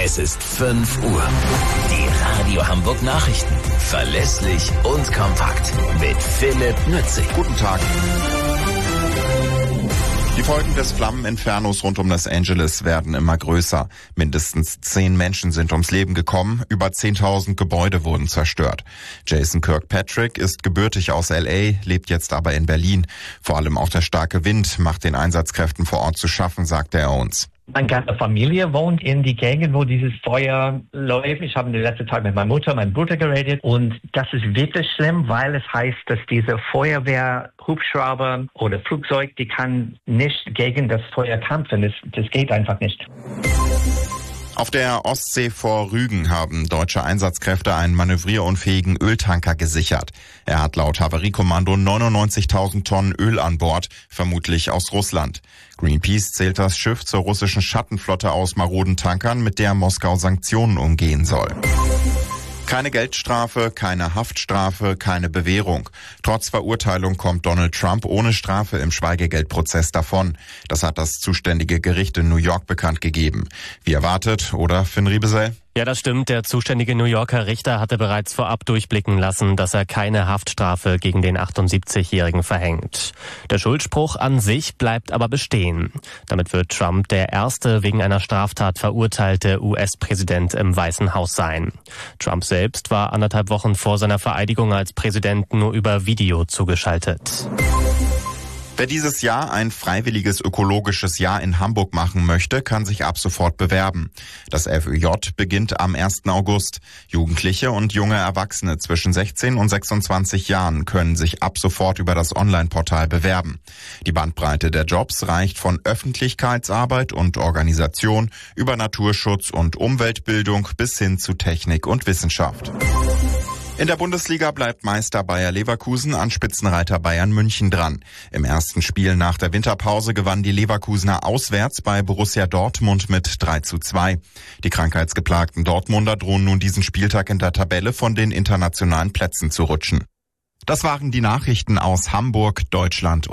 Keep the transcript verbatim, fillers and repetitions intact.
Es ist fünf Uhr. Die Radio Hamburg Nachrichten. Verlässlich und kompakt. Mit Philipp Nützig. Guten Tag. Die Folgen des Flammeninfernos rund um Los Angeles werden immer größer. Mindestens zehn Menschen sind ums Leben gekommen, über zehntausend Gebäude wurden zerstört. Jason Kirkpatrick ist gebürtig aus L A, lebt jetzt aber in Berlin. Vor allem auch der starke Wind macht den Einsatzkräften vor Ort zu schaffen, sagte er uns. Meine ganze Familie wohnt in die Gegend, wo dieses Feuer läuft. Ich habe den letzten Tag mit meiner Mutter, meinem Bruder geredet und das ist wirklich schlimm, weil es heißt, dass diese Feuerwehr, Hubschrauber oder Flugzeug, die kann nicht gegen das Feuer kämpfen. Das, das geht einfach nicht. Auf der Ostsee vor Rügen haben deutsche Einsatzkräfte einen manövrierunfähigen Öltanker gesichert. Er hat laut Havariekommando neunundneunzigtausend Tonnen Öl an Bord, vermutlich aus Russland. Greenpeace zählt das Schiff zur russischen Schattenflotte aus maroden Tankern, mit der Moskau Sanktionen umgehen soll. Keine Geldstrafe, keine Haftstrafe, keine Bewährung. Trotz Verurteilung kommt Donald Trump ohne Strafe im Schweigegeldprozess davon. Das hat das zuständige Gericht in New York bekannt gegeben. Wie erwartet, oder Finn Riebesell? Ja, das stimmt. Der zuständige New Yorker Richter hatte bereits vorab durchblicken lassen, dass er keine Haftstrafe gegen den achtundsiebzigjährigen verhängt. Der Schuldspruch an sich bleibt aber bestehen. Damit wird Trump der erste wegen einer Straftat verurteilte U S-Präsident im Weißen Haus sein. Trump selbst war anderthalb Wochen vor seiner Vereidigung als Präsident nur über Video zugeschaltet. Wer dieses Jahr ein freiwilliges ökologisches Jahr in Hamburg machen möchte, kann sich ab sofort bewerben. Das F Ö J beginnt am ersten August. Jugendliche und junge Erwachsene zwischen sechzehn und sechsundzwanzig Jahren können sich ab sofort über das Online-Portal bewerben. Die Bandbreite der Jobs reicht von Öffentlichkeitsarbeit und Organisation über Naturschutz und Umweltbildung bis hin zu Technik und Wissenschaft. In der Bundesliga bleibt Meister Bayer Leverkusen an Spitzenreiter Bayern München dran. Im ersten Spiel nach der Winterpause gewannen die Leverkusener auswärts bei Borussia Dortmund mit drei zu zwei. Die krankheitsgeplagten Dortmunder drohen nun diesen Spieltag in der Tabelle von den internationalen Plätzen zu rutschen. Das waren die Nachrichten aus Hamburg, Deutschland.